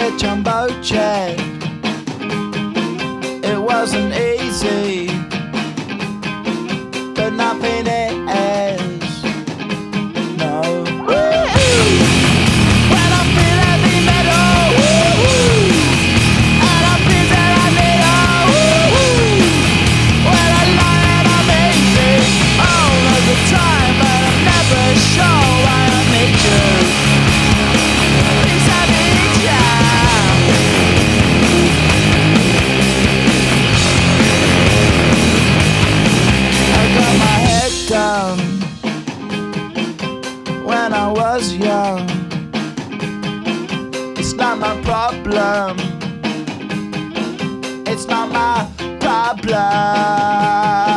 a jumbo jet. It wasn't easy, but nothing is. No. When I feel heavy metal, and I feel that I need when I lie and I'm easy all of the time, but I'm never sure why I need you. Please I need ya. I got my head down when I was young. It's not my problem. It's not my problem.